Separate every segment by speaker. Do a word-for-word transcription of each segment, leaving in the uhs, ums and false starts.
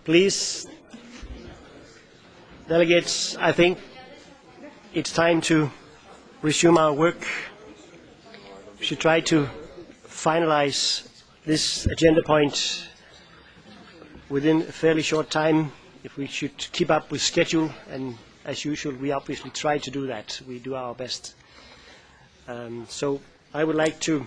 Speaker 1: Please, delegates, I think it's time to resume our work. We should try to finalize this agenda point within a fairly short time if we should keep up with schedule, and as usual we obviously try to do that. We do our best. Um, so I would like to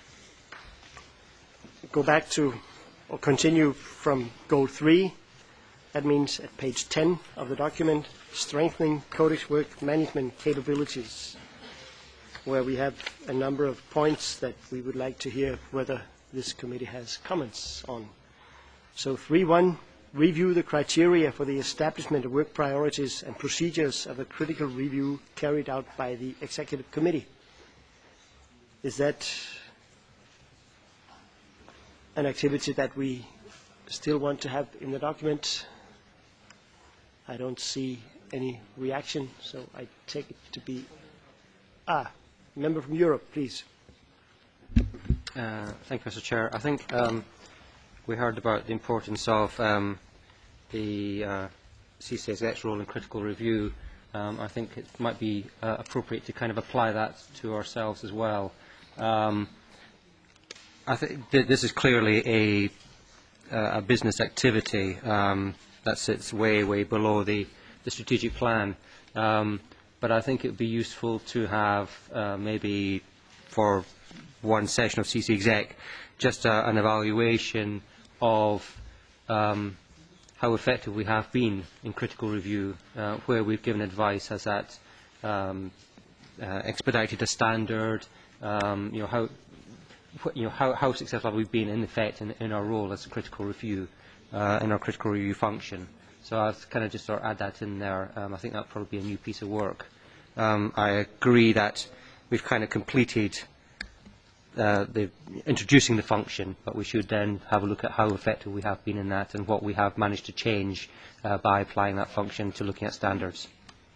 Speaker 1: go back to or continue from goal three. That means at page ten of the document, strengthening Codex work management capabilities, where we have a number of points that we would like to hear whether this committee has comments on. So three point one, review the criteria for the establishment of work priorities and procedures of a critical review carried out by the Executive Committee. Is that an activity that we still want to have in the document? I don't see any reaction, so I take it to be... Ah, member from Europe, please.
Speaker 2: Uh, thank you, Mister Chair. I think um, we heard about the importance of um, the uh, C C S X role in critical review. Um, I think it might be uh, appropriate to kind of apply that to ourselves as well. Um, I think th this is clearly a, uh, a business activity um, that sits way, way below the, the strategic plan. Um, but I think it would be useful to have uh, maybe for one session of C C Exec just uh, an evaluation of um, how effective we have been in critical review, uh, where we've given advice. Has that um, uh, expedited a standard? Um, you know, how, you know, how, how successful have we been in effect in, in our role as a critical review, uh, in our critical review function? So I've kind of just sort of add that in there. Um, I think that would probably be a new piece of work. Um, I agree that we've kind of completed uh, the introducing the function, but we should then have a look at how effective we have been in that and what we have managed to change uh, by applying that function to looking at standards.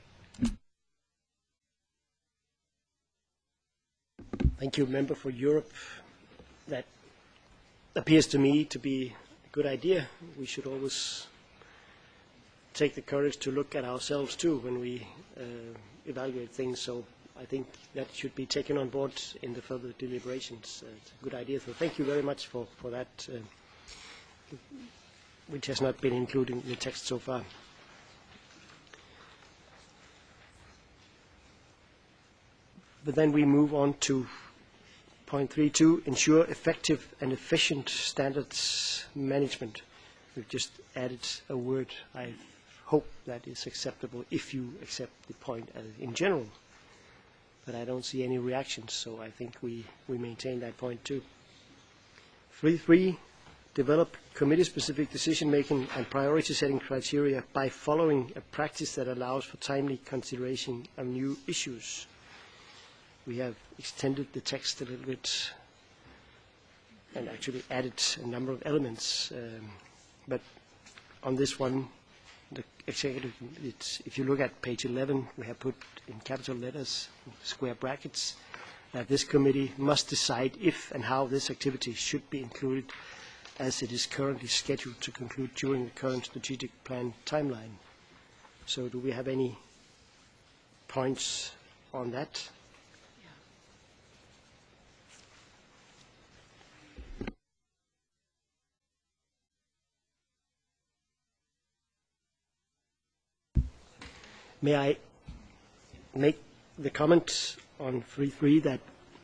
Speaker 1: Thank you, Member for Europe. That appears to me to be a good idea. We should always take the courage to look at ourselves too when we uh, evaluate things. So I think that should be taken on board in the further deliberations. Uh, it's a good idea. So thank you very much for, for that, uh, which has not been included in the text so far. But then we move on to point three two, ensure effective and efficient standards management. We've just added a word. I hope that is acceptable if you accept the point as in general. But I don't see any reactions, so I think we, we maintain that point too. three three, develop committee-specific decision-making and priority-setting criteria by following a practice that allows for timely consideration of new issues. We have extended the text a little bit and actually added a number of elements. Um, but on this one, the executive, it's, if you look at page eleven, we have put in capital letters, square brackets, that this committee must decide if and how this activity should be included, as it is currently scheduled to conclude during the current strategic plan timeline. So do we have any points on that? May I make the comment on three three that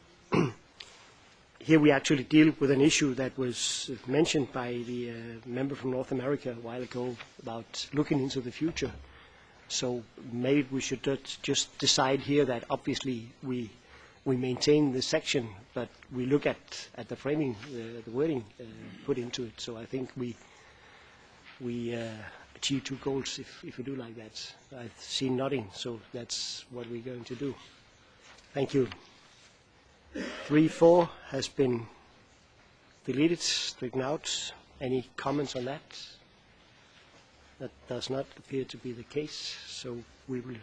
Speaker 1: here we actually deal with an issue that was mentioned by the uh, member from North America a while ago about looking into the future. So maybe we should just decide here that obviously we we maintain the section, but we look at, at the framing, uh, the wording uh, put into it. So I think we we uh, achieve two goals if, if we do like that. I've seen nodding, so that's what we're going to do. Thank you. Three, four has been deleted, stricken out. Any comments on that? That does not appear to be the case, so we will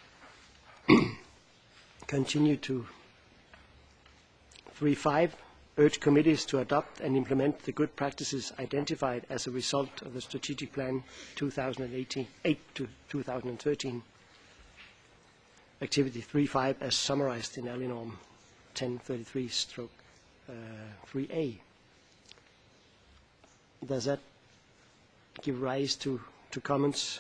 Speaker 1: continue to three, five. urge committees to adopt and implement the good practices identified as a result of the Strategic Plan two thousand eight to two thousand thirteen. Activity three point five as summarized in ALINORM ten thirty-three stroke three A. Does that give rise to, to comments?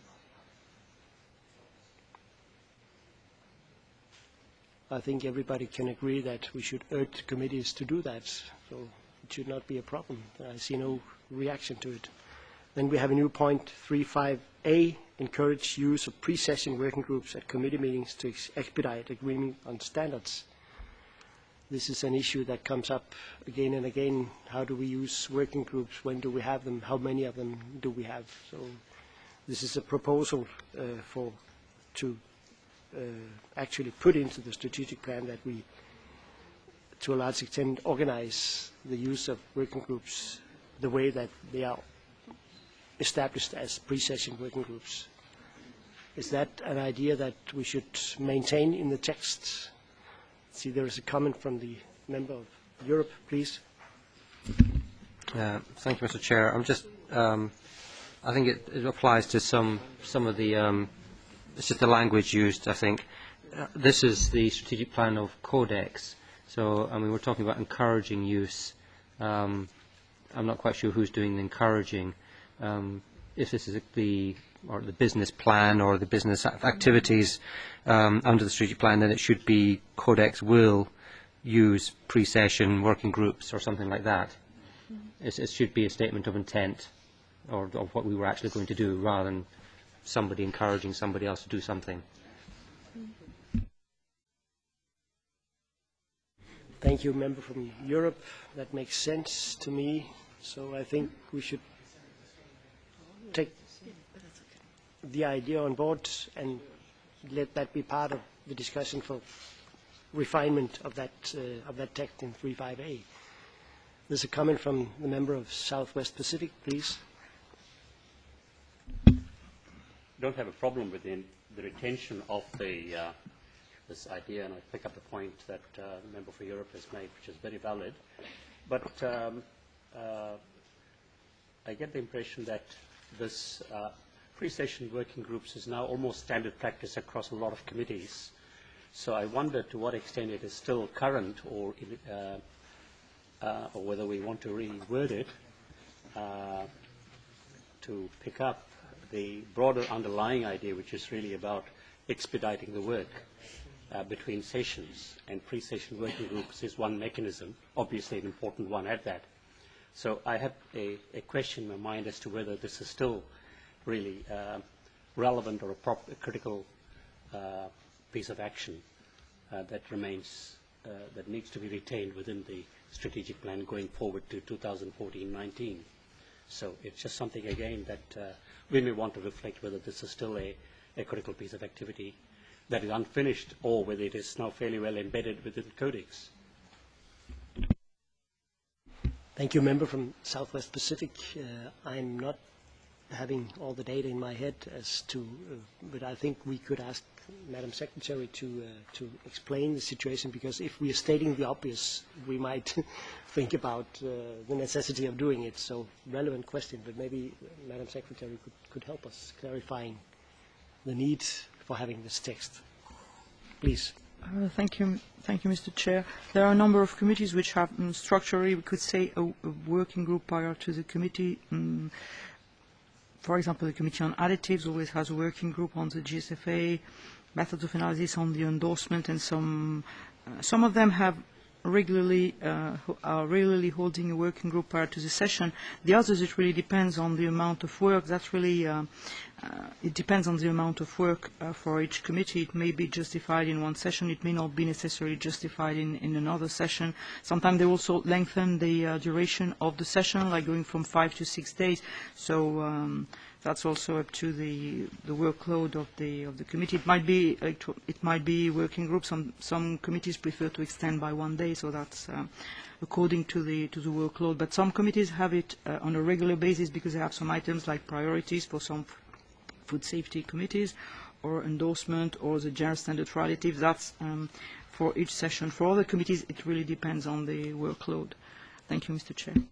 Speaker 1: I think everybody can agree that we should urge committees to do that, so it should not be a problem. I see no reaction to it. Then we have a new point, three point five A, encourage use of pre-session working groups at committee meetings to ex expedite agreement on standards. This is an issue that comes up again and again. How do we use working groups? When do we have them? How many of them do we have? So this is a proposal uh, for to uh, actually put into the strategic plan that we, to a large extent, organize the use of working groups the way that they are established as pre-session working groups. Is that an idea that we should maintain in the text? See, there is a comment from the member of Europe, please.
Speaker 2: Uh, thank you, Mister Chair. I'm just, um, I think it, it applies to some some of the, um, it's just the language used, I think. Uh, this is the strategic plan of Codex. So, I mean, we're talking about encouraging use. Um, I'm not quite sure who's doing the encouraging. Um, if this is the or the business plan or the business activities um, under the strategic plan, then it should be Codex will use pre-session working groups or something like that. It's, it should be a statement of intent or of what we were actually going to do rather than somebody encouraging somebody else to do something.
Speaker 1: Thank you, member from Europe. That makes sense to me. So I think we should take the idea on board and let that be part of the discussion for refinement of that uh, of that text in three point five A. There's a comment from the member of Southwest Pacific, please.
Speaker 3: Don't have a problem with the, the retention of the uh, this idea, and I pick up the point that uh, the member for Europe has made, which is very valid. But um, uh, I get the impression that this uh, pre-session working groups is now almost standard practice across a lot of committees. So I wonder to what extent it is still current, or, uh, uh, or whether we want to reword it uh, to pick up the broader underlying idea, which is really about expediting the work uh, between sessions, and pre-session working groups is one mechanism, obviously an important one at that. So I have a, a question in my mind as to whether this is still really uh, relevant or a, prop a critical uh, piece of action uh, that remains, uh, that needs to be retained within the strategic plan going forward to two thousand fourteen nineteen. So it's just something, again, that uh, we may want to reflect whether this is still a, a critical piece of activity that is unfinished, or whether it is now fairly well embedded within Codex.
Speaker 1: Thank you, member from Southwest Pacific. Uh, I'm not having all the data in my head as to, uh, but I think we could ask Madam Secretary to uh, to explain the situation, because if we are stating the obvious, we might think about uh, the necessity of doing it. So, relevant question, but maybe Madam Secretary could, could help us clarifying the need for having this text. Please.
Speaker 4: Uh, thank you, thank you, Mister Chair. There are a number of committees which have um, structurally, we could say, a, a working group prior to the committee. Um, for example, the Committee on Additives always has a working group on the G S F A, methods of analysis on the endorsement, and some uh, some of them have regularly uh, are regularly holding a working group prior to the session. The others, it really depends on the amount of work. That's really uh, uh, it depends on the amount of work uh, for each committee. It may be justified in one session. It may not be necessarily justified in, in another session. Sometimes they also lengthen the uh, duration of the session, like going from five to six days. So um, that's also up to the the workload of the of the committee. It might be it, it might be working groups. Some some committees prefer to extend by one day, so that's uh, according to the to the workload. But some committees have it uh, on a regular basis because they have some items like priorities for some food safety committees, or endorsement, or the general standard for additives. That's um, for each session. For other committees, it really depends on the workload. Thank you, Mister Chair.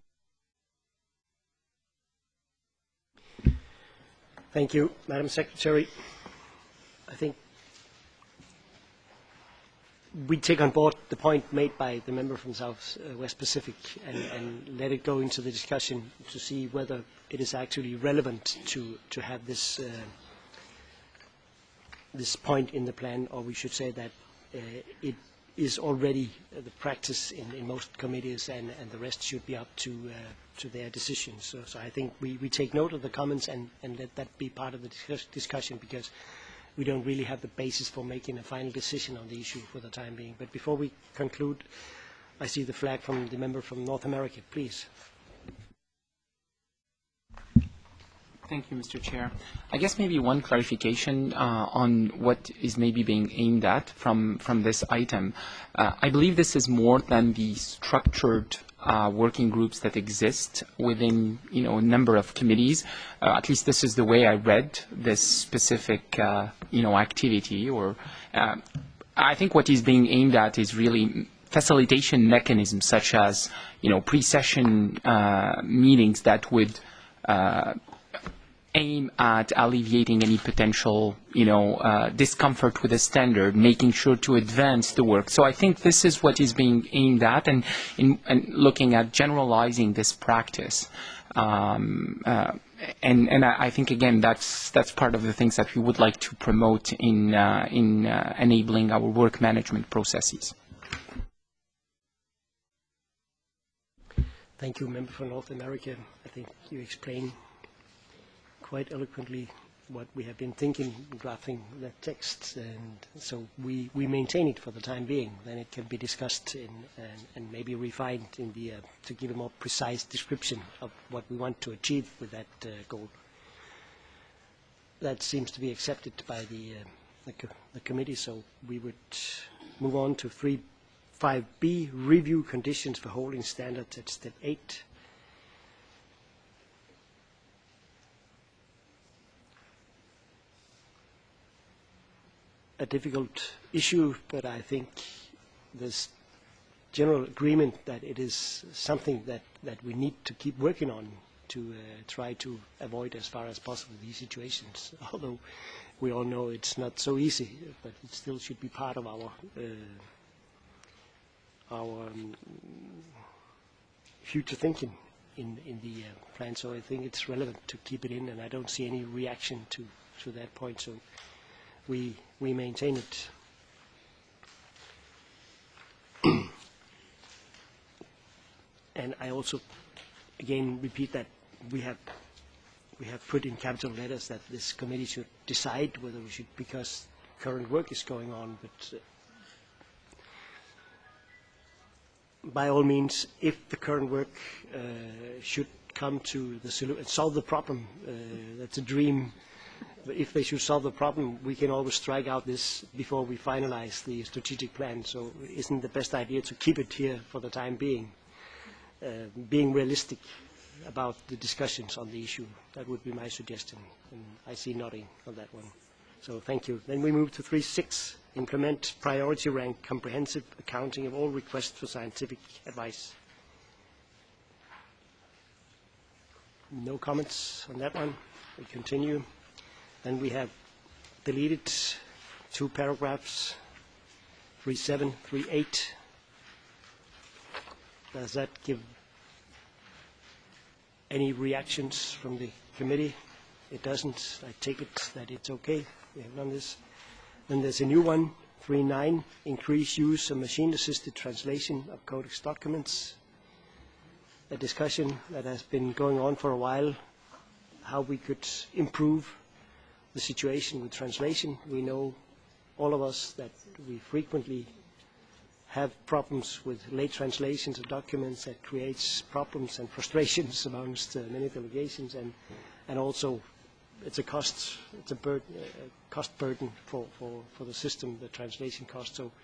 Speaker 1: Thank you, Madam Secretary. I think we take on board the point made by the member from South uh, West Pacific and, and let it go into the discussion to see whether it is actually relevant to, to have this, uh, this point in the plan, or we should say that uh, it is already uh, the practice in, in most committees, and, and the rest should be up to, uh, to their decisions. So, so I think we, we take note of the comments and, and let that be part of the discuss discussion, because we don't really have the basis for making a final decision on the issue for the time being. But before we conclude, I see the flag from the member from North America. Please.
Speaker 5: Thank you, Mister Chair. I guess maybe one clarification uh, on what is maybe being aimed at from, from this item. Uh, I believe this is more than the structured uh, working groups that exist within, you know, a number of committees. Uh, at least this is the way I read this specific, uh, you know, activity. Or uh, I think what is being aimed at is really facilitation mechanisms, such as, you know, pre-session uh, meetings that would uh, aim at alleviating any potential, you know, uh, discomfort with the standard, making sure to advance the work. So I think this is what is being aimed at, and, in, and looking at generalizing this practice. Um, uh, and and I, I think, again, that's, that's part of the things that we would like to promote in, uh, in uh, enabling our work management processes.
Speaker 1: Thank you, Member for North America. I think you explained quite eloquently what we have been thinking, drafting the text, and so we, we maintain it for the time being. Then it can be discussed in, and, and maybe refined in the, uh, to give a more precise description of what we want to achieve with that uh, goal. That seems to be accepted by the, uh, the, co the committee, so we would move on to three point five B, review conditions for holding standards at step eight. A difficult issue, but I think there's general agreement that it is something that, that we need to keep working on to uh, try to avoid as far as possible these situations, although we all know it's not so easy, but it still should be part of our, uh, our um, future thinking in, in the uh, plan, so I think it's relevant to keep it in, and I don't see any reaction to, to that point. So we we maintain it. And I also again repeat that we have we have put in capital letters that this committee should decide whether we should, because current work is going on, but uh, by all means, if the current work uh, should come to the solution, solve the problem, uh, that's a dream. But if they should solve the problem, we can always strike out this before we finalize the strategic plan. So isn't the best idea to keep it here for the time being, uh, being realistic about the discussions on the issue? That would be my suggestion, and I see nodding on that one. So thank you. Then we move to three point six, implement priority rank comprehensive accounting of all requests for scientific advice. No comments on that one. We continue. Then we have deleted two paragraphs, three point seven, three point eight. Does that give any reactions from the committee? It doesn't. I take it that it's okay. We have done this. Then there's a new one, three point nine, increase use of machine-assisted translation of Codex documents. A discussion that has been going on for a while, how we could improve the situation with translation. We know, all of us, that we frequently have problems with late translations of documents that creates problems and frustrations amongst uh, many delegations, and, and also it's a cost, it's a, burden, a cost burden for, for, for the system, the translation cost. So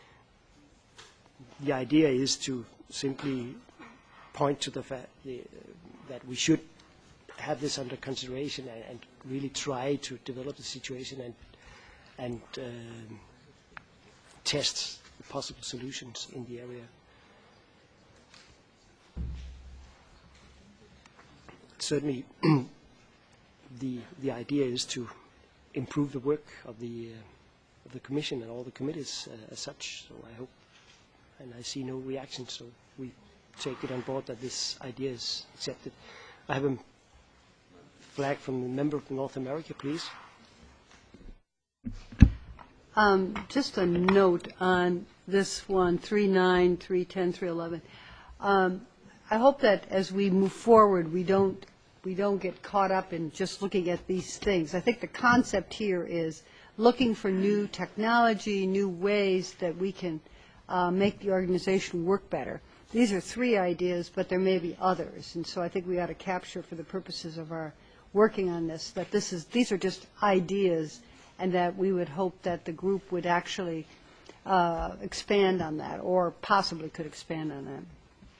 Speaker 1: the idea is to simply point to the fact the, uh, that we should have this under consideration and, and really try to develop the situation and, and uh, test possible solutions in the area. Certainly, the the idea is to improve the work of the uh, of the Commission and all the committees uh, as such. So I hope, and I see no reaction. So we take it on board that this idea is accepted. I have a flag from the member from North America, please.
Speaker 6: Um, just a note on this one, three nine, three ten, three eleven. Um, I hope that as we move forward, we don't we don't get caught up in just looking at these things. I think the concept here is looking for new technology, new ways that we can uh, make the organization work better. These are three ideas, but there may be others, and so I think we ought to capture, for the purposes of our working on this, that this is these are just ideas, and that we would hope that the group would actually uh, expand on that, or possibly could expand on that.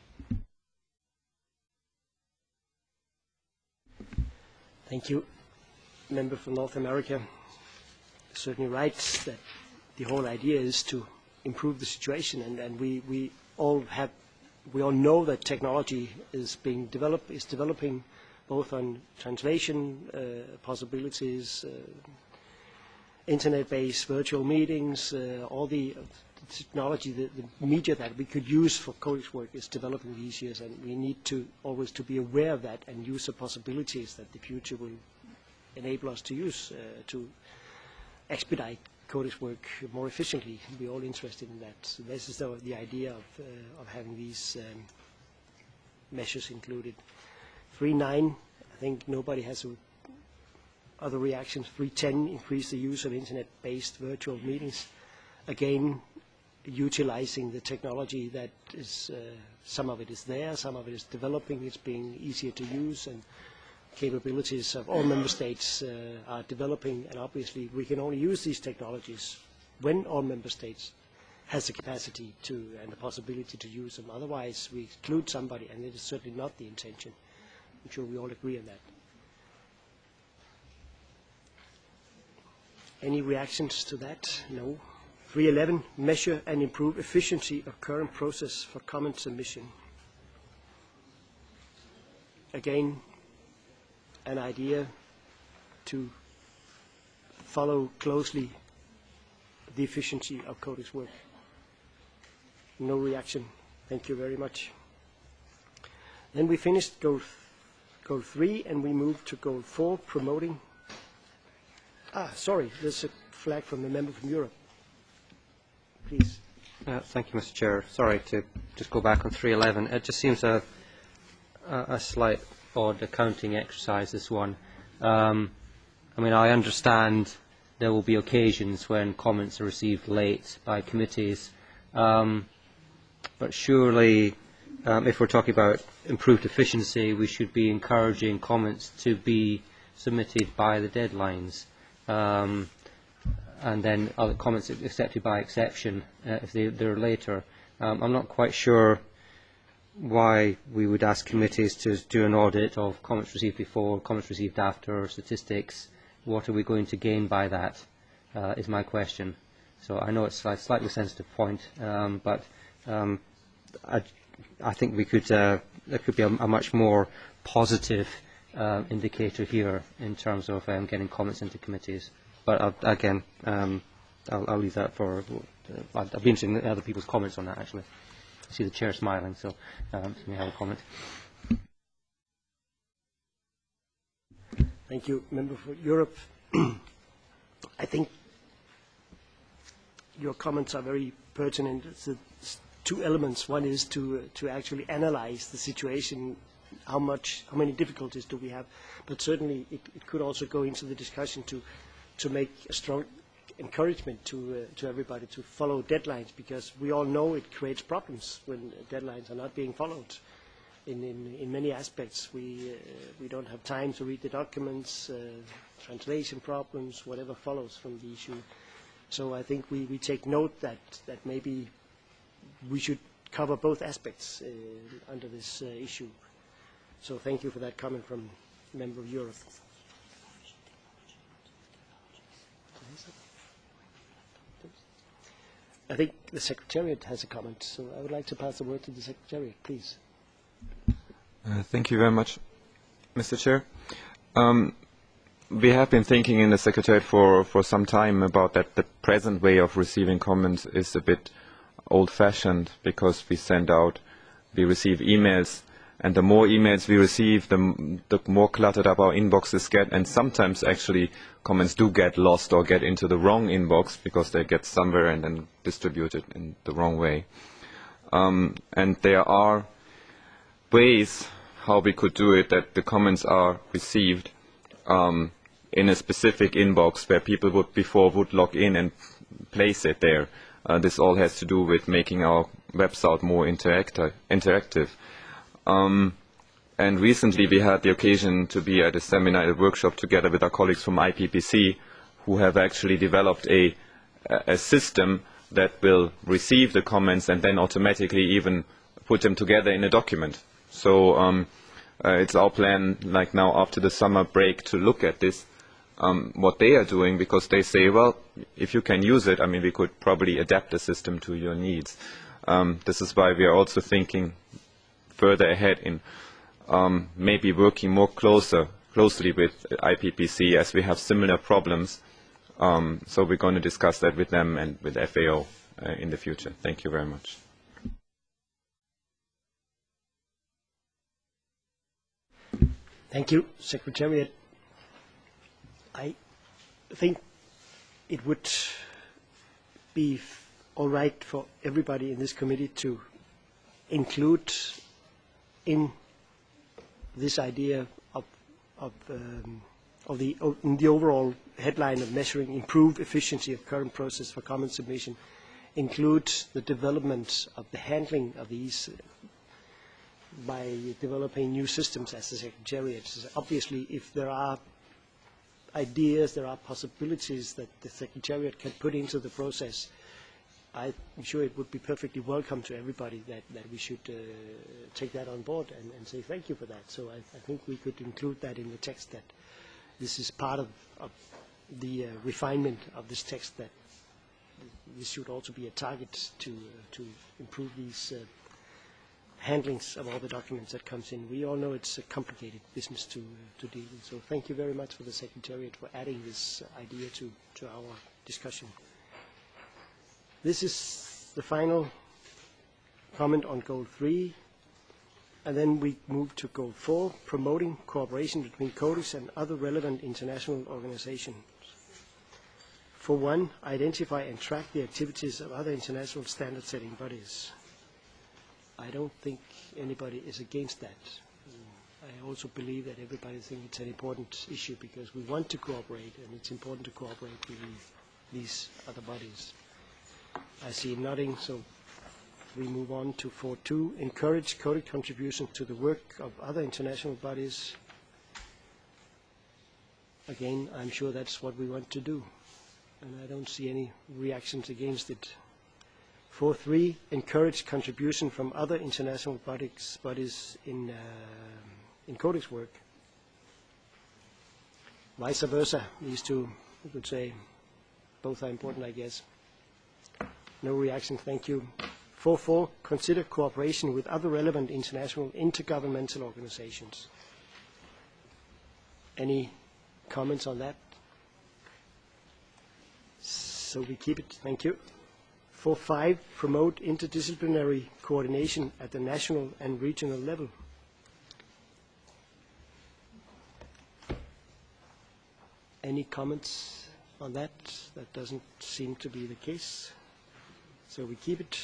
Speaker 1: Thank you. Member from North America certainly right that the whole idea is to improve the situation, and, and we, we all have we all know that technology is being developed is developing both on translation uh, possibilities, uh, internet-based virtual meetings, uh, all the technology, the, the media that we could use for Codex work is developing these years, and we need to always to be aware of that and use the possibilities that the future will enable us to use uh, to expedite Codex work more efficiently. We're all interested in that. So this is the, the idea of, uh, of having these um, measures included. three nine, I think nobody has a other reactions. three ten, increase the use of internet-based virtual meetings. Again, utilizing the technology that is, uh, some of it is there, some of it is developing, it's being easier to use, and capabilities of all member states uh, are developing, and obviously we can only use these technologies when all member states has the capacity to and the possibility to use them. Otherwise, we exclude somebody, and it is certainly not the intention. I'm sure we all agree on that. Any reactions to that? No. three eleven, measure and improve efficiency of current process for comment submission. Again, an idea to follow closely the efficiency of Codex work. No reaction. Thank you very much. Then we finished goal, goal three, and we moved to goal four, promoting. Ah, sorry, there's a flag from the member from Europe. Please.
Speaker 2: Uh, thank you, Mister Chair. Sorry to just go back on three eleven. It just seems a, a, a slight odd accounting exercise, this one. Um, I mean, I understand there will be occasions when comments are received late by committees, um, but surely um, if we're talking about improved efficiency, we should be encouraging comments to be submitted by the deadlines. Um, and then other comments accepted by exception uh, if they, they're later. Um, I'm not quite sure why we would ask committees to do an audit of comments received before, comments received after, statistics. What are we going to gain by that, uh, is my question. So I know it's a slightly sensitive point, um, but um, I, I think we could, uh, there could be a, a much more positive uh, indicator here in terms of um, getting comments into committees. But uh, again, um, I'll, I'll leave that for, uh, I'll be interested in other people's comments on that actually. I see the chair smiling, so um, you may have a comment.
Speaker 1: Thank you, Member for Europe. I think your comments are very pertinent. It's, a, it's two elements. One is to uh, to actually analyze the situation, how much, how many difficulties do we have, but certainly it, it could also go into the discussion to to make a strong encouragement to uh, to everybody to follow deadlines, because we all know it creates problems when deadlines are not being followed. In, in, in many aspects, we uh, we don't have time to read the documents, uh, translation problems, whatever follows from the issue. So I think we, we take note that that maybe we should cover both aspects uh, under this uh, issue. So thank you for that comment from a member of Europe. I think the Secretariat has a comment, so I would like to pass the word to the Secretariat, please.
Speaker 7: Uh, thank you very much, Mister Chair. Um, we have been thinking in the Secretariat for, for some time about that the present way of receiving comments is a bit old-fashioned because we send out, we receive emails, and the more emails we receive, the, the more cluttered up our inboxes get, and sometimes actually comments do get lost or get into the wrong inbox because they get somewhere and then distributed in the wrong way. Um, and there are ways how we could do it that the comments are received um, in a specific inbox where people would before would log in and place it there. Uh, this all has to do with making our website more interacti interactive. Um, and recently we had the occasion to be at a seminar, a workshop together with our colleagues from I P P C who have actually developed a, a system that will receive the comments and then automatically even put them together in a document. So um, uh, it's our plan, like now after the summer break, to look at this, um, what they are doing, because they say, well, if you can use it, I mean, we could probably adapt the system to your needs. Um, this is why we are also thinking further ahead in um, maybe working more closer, closely with I P P C as we have similar problems. Um, so we're going to discuss that with them and with F A O uh, in the future. Thank you very much.
Speaker 1: Thank you, Secretariat. I think it would be all right for everybody in this committee to include in this idea of, of, um, of the, of, in the overall headline of measuring improved efficiency of current process for comment submission, include the development of the handling of these by developing new systems as the Secretariat. Obviously, if there are ideas, there are possibilities that the Secretariat can put into the process, I'm sure it would be perfectly welcome to everybody that, that we should uh, take that on board and, and say thank you for that. So I, I think we could include that in the text, that this is part of, of the uh, refinement of this text, that this should also be a target to, uh, to improve these uh, handlings of all the documents that comes in. We all know it's a complicated business to, uh, to deal with. So thank you very much for the Secretariat for adding this uh, idea to, to our discussion. This is the final comment on goal three. And then we move to goal four, promoting cooperation between CODIS and other relevant international organizations. For one, identify and track the activities of other international standard-setting bodies. I don't think anybody is against that. I also believe that everybody thinks it's an important issue because we want to cooperate, and it's important to cooperate with these other bodies. I see nodding, so we move on to four two, encourage CODIS contributions to the work of other international bodies. Again, I'm sure that's what we want to do, and I don't see any reactions against it. four three, encourage contribution from other international bodies, bodies in, uh, in CODIS work. Vice versa, these two, you could say, both are important, I guess. No reaction, thank you. four four, consider cooperation with other relevant international intergovernmental organizations. Any comments on that? So we keep it, thank you. four five, promote interdisciplinary coordination at the national and regional level. Any comments on that? That doesn't seem to be the case. So we keep it.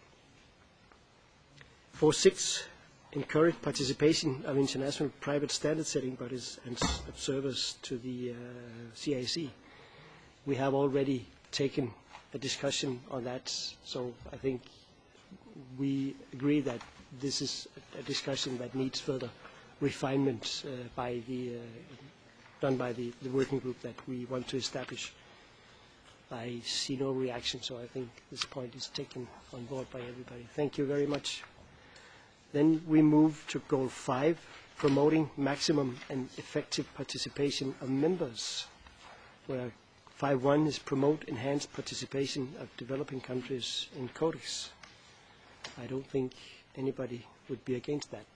Speaker 1: four six, encourage participation of international private standard setting bodies and observers to the uh, C I C. We have already taken a discussion on that, so I think we agree that this is a discussion that needs further refinement uh, by the, uh, done by the, the working group that we want to establish. I see no reaction, so I think this point is taken on board by everybody. Thank you very much. Then we move to goal five, promoting maximum and effective participation of members, where five one is promote enhanced participation of developing countries in Codex. I don't think anybody would be against that.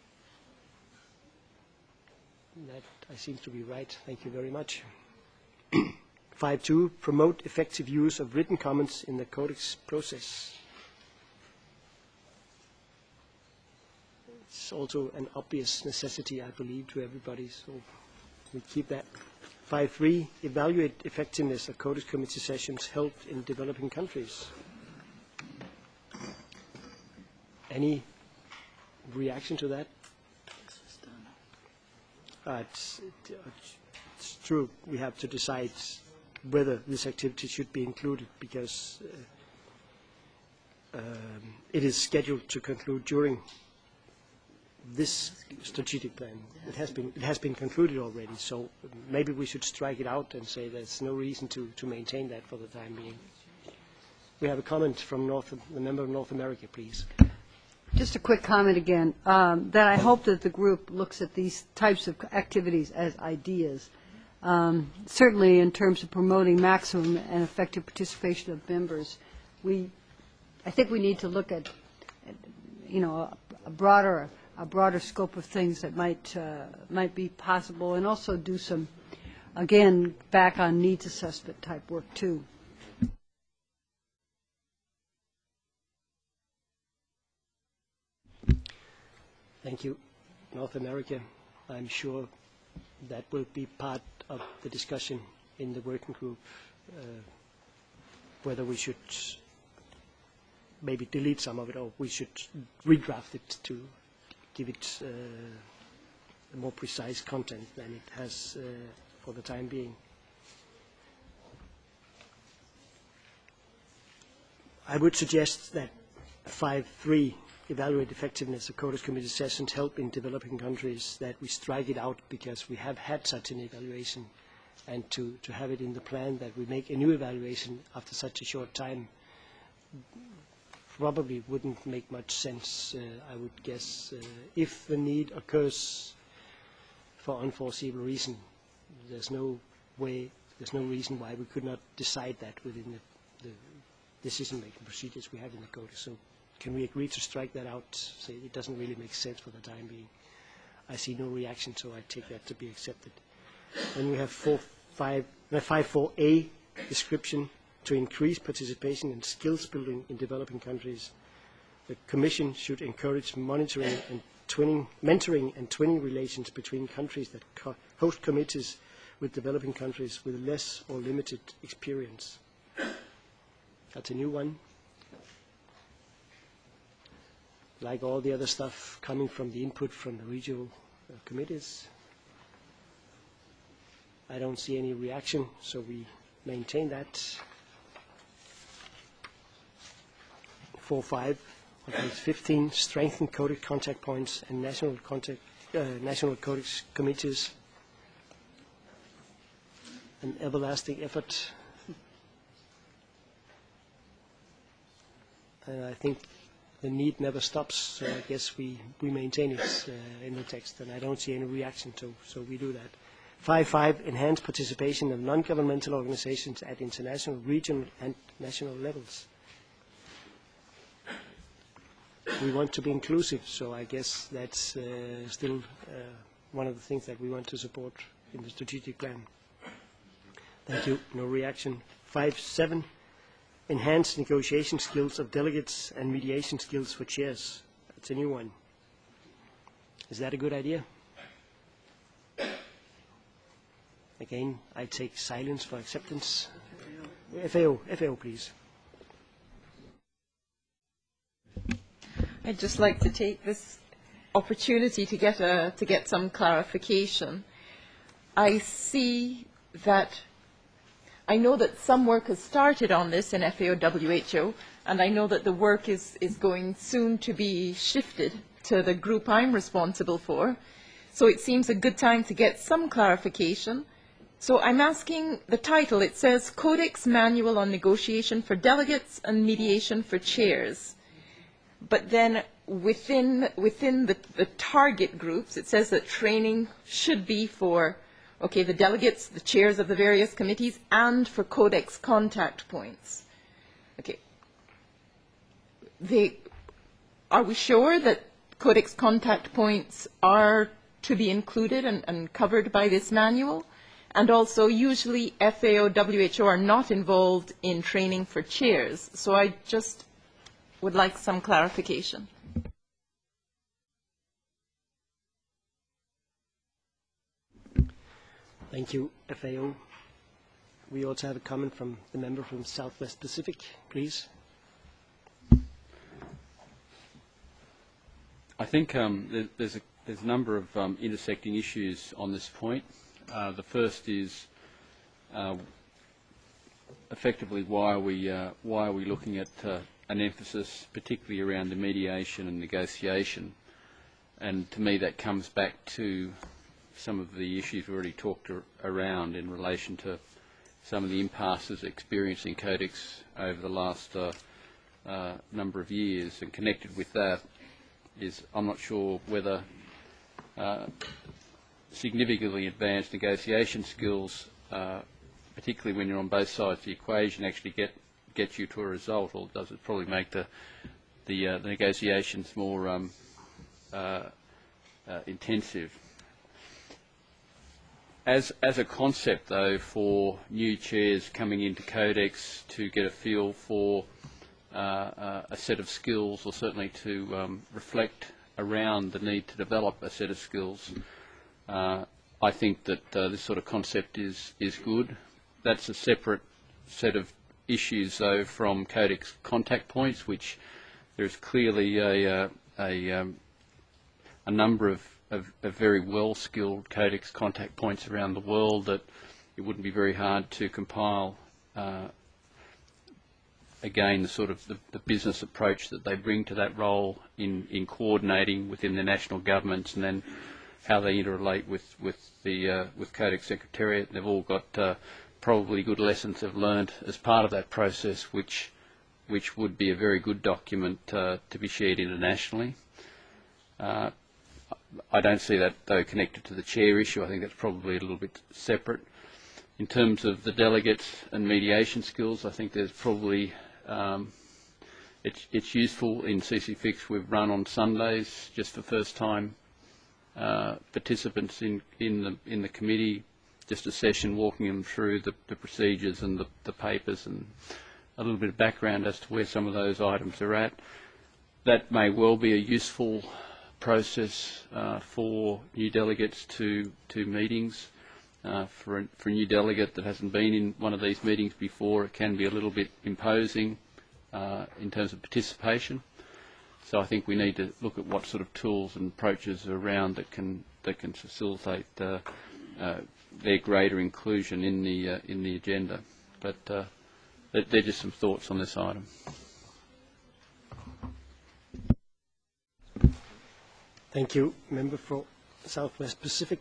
Speaker 1: That I seem to be right. Thank you very much. five two, promote effective use of written comments in the Codex process. It's also an obvious necessity, I believe, to everybody, so we keep that. five three, evaluate effectiveness of Codex committee sessions held in developing countries. Any reaction to that? Uh, it's, it's true. We have to decide whether this activity should be included because uh, um, it is scheduled to conclude during this strategic plan. It has been it has been concluded already. So maybe we should strike it out and say there's no reason to to maintain that for the time being. We have a comment from North, the member of North America, please.
Speaker 6: Just a quick comment again, um, that I hope that the group looks at these types of activities as ideas, um, certainly in terms of promoting maximum and effective participation of members. We, I think we need to look at, you know, a, a broader, a broader scope of things that might uh, might be possible, and also do some, again, back on needs assessment type work too.
Speaker 1: Thank you. North America, I'm sure that will be part of the discussion in the working group, uh, whether we should maybe delete some of it or we should redraft it to give it uh, a more precise content than it has uh, for the time being. I would suggest that five three, evaluate effectiveness of Codex Committee sessions held in developing countries, that we strike it out because we have had such an evaluation, and to, to have it in the plan that we make a new evaluation after such a short time probably wouldn't make much sense, uh, I would guess. Uh, if the need occurs for unforeseeable reason, there's no way, there's no reason why we could not decide that within the, the decision-making procedures we have in the Codex. So can we agree to strike that out? Say it doesn't really make sense for the time being. I see no reaction, so I take that to be accepted. Then we have four, five, no, five four A, description to increase participation and skills building in developing countries. The Commission should encourage monitoring and twinning, mentoring and twinning relations between countries that co host committees with developing countries with less or limited experience. That's a new one. Like all the other stuff coming from the input from the regional uh, committees. I don't see any reaction, so we maintain that. four five, on page fifteen, strengthen Codex contact points and national, contact, uh, national Codex committees. An everlasting effort. And I think the need never stops, so I guess we, we maintain it uh, in the text, and I don't see any reaction to, so we do that. five five, enhance participation of non-governmental organizations at international, regional, and national levels. We want to be inclusive, so I guess that's uh, still uh, one of the things that we want to support in the strategic plan. Thank you. No reaction. five seven. Enhance negotiation skills of delegates and mediation skills for chairs. That's a new one. Is that a good idea? Again, I take silence for acceptance. F A O, F A O, please.
Speaker 8: I'd just like to take this opportunity to get a, to get some clarification. I see that I know that some work has started on this in F A O W H O, and I know that the work is, is going soon to be shifted to the group I'm responsible for. So it seems a good time to get some clarification. So I'm asking the title. It says Codex Manual on Negotiation for Delegates and Mediation for Chairs. But then within, within the, the target groups, it says that training should be for okay, the delegates, the chairs of the various committees, and for Codex contact points. Okay. They, are we sure that Codex contact points are to be included and, and covered by this manual? And also, usually F A O, W H O are not involved in training for chairs. So I just would like some clarification.
Speaker 1: Thank you, F A O. We also have a comment from the member from Southwest Pacific, please.
Speaker 9: I think um, there, there's, a, there's a number of um, intersecting issues on this point. Uh, the first is uh, effectively why are we uh, why are we looking at uh, an emphasis particularly around the mediation and negotiation, and to me that comes back to some of the issues we already talked ar around in relation to some of the impasses experienced in Codex over the last uh, uh, number of years, and connected with that is I'm not sure whether uh, significantly advanced negotiation skills, uh, particularly when you're on both sides of the equation, actually get get you to a result, or does it probably make the the, uh, the negotiations more um, uh, uh, intensive? As as a concept, though, for new chairs coming into Codex to get a feel for uh, uh, a set of skills, or certainly to um, reflect around the need to develop a set of skills. Uh, I think that uh, this sort of concept is, is good. That's a separate set of issues, though, from Codex contact points, which there's clearly a, uh, a, um, a number of, of, of very well-skilled Codex contact points around the world that it wouldn't be very hard to compile, uh, again, the sort of the, the business approach that they bring to that role in, in coordinating within the national governments, and then how they interrelate with with the uh, with Codex Secretariat. They've all got uh, probably good lessons they've learned as part of that process, which which would be a very good document uh, to be shared internationally. Uh, I don't see that, though, connected to the chair issue. I think that's probably a little bit separate. In terms of the delegates and mediation skills, I think there's probably um, it's it's useful in C C Fix. We've run on Sundays just for first time Uh, participants in, in the in the committee, just a session walking them through the, the procedures and the, the papers, and a little bit of background as to where some of those items are at. That may well be a useful process uh, for new delegates to to meetings. Uh, for, a, for a new delegate that hasn't been in one of these meetings before, it can be a little bit imposing uh, in terms of participation. So I think we need to look at what sort of tools and approaches are around that can that can facilitate uh, uh, their greater inclusion in the uh, in the agenda. But uh, they're just some thoughts on this item.
Speaker 1: Thank you, member for Southwest Pacific.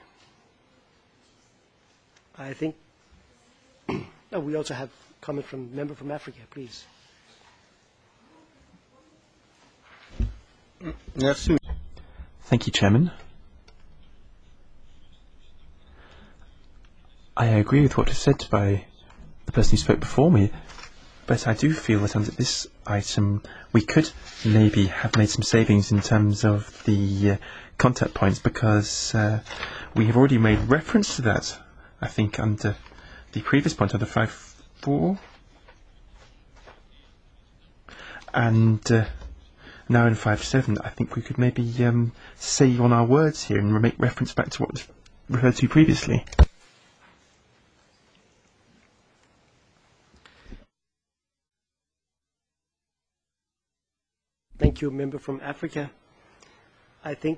Speaker 1: I think oh, we also have a comment from member from Africa, please.
Speaker 10: Thank you, Chairman. I agree with what was said by the person who spoke before me, but I do feel that under this item we could maybe have made some savings in terms of the uh, contact points, because uh, we have already made reference to that, I think, under the previous point, under five four. And uh, now in five seven, I think we could maybe um, save on our words here and make reference back to what was referred to previously.
Speaker 1: Thank you, member from Africa. I think